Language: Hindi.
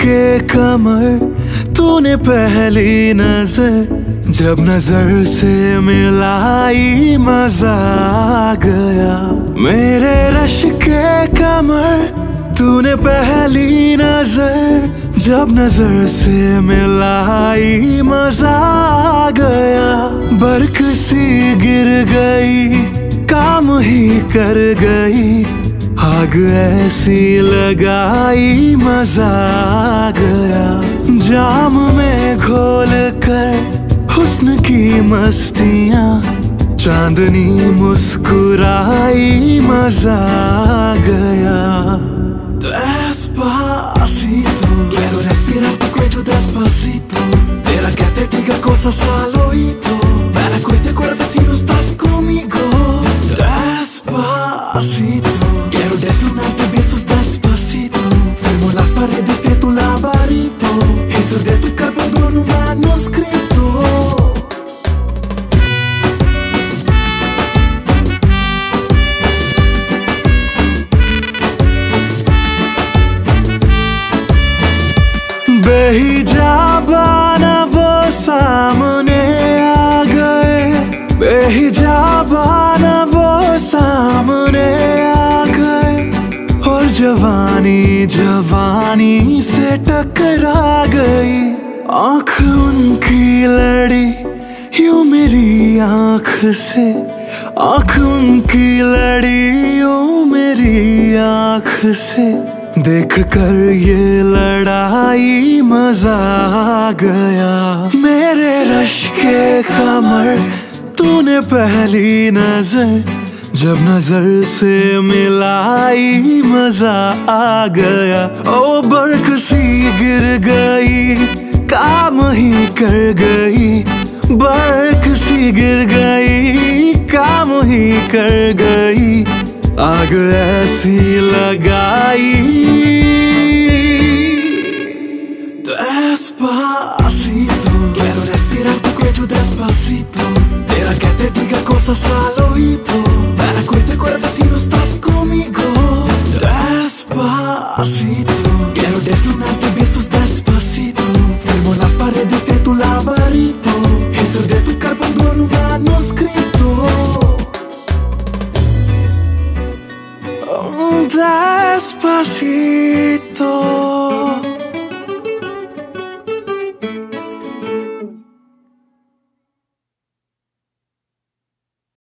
के कमर तूने पहली नजर जब नजर से मिलाई मजा आ गया। मेरे रश के कमर तूने पहली नजर जब नजर से मिलाई मजा आ गया। बरक सी गिर गई काम ही कर गई, आग ऐसी लगाई मजा आ गया। जाम में घोल कर हुस्न की मस्तियाँ, चांदनी मुस्कुराई मजा आ गया। Despacito, quiero respirar tu cuello despacito. Pero que te diga cosas al oído, para que te acuerdes si no estás conmigo. Despacito, quiero desnudarte besos despacito. Firmo las paredes de tu laberinto, eso de tu cuerpo en un manuscrito. बेहिजाबाना वो सामने आ गए, बेहिजाबाना वो सामने आ गए। और जवानी जवानी से टकरा गई, आँख उनकी लड़ी यूं मेरी आँख से, आँख उनकी लड़ी यूं मेरी आँख से। देख कर ये लड़ाई मजा आ गया। मेरे रश के कमर तूने पहली नजर जब नजर से मिलाई मजा आ गया। ओ बरक सी गिर गई काम ही कर गई, बरक सी गिर गई काम ही कर गई, आग ऐसी लगाई। Despacito, quiero respirar tu cuello despacito. Deja que te diga cosas al oído, para que te acuerdes si no estás conmigo. Despacito, quiero desnudarte besos despacito. Firmo las paredes de tu laberinto, eso de tu cuerpo en un manuscrito. Despacito.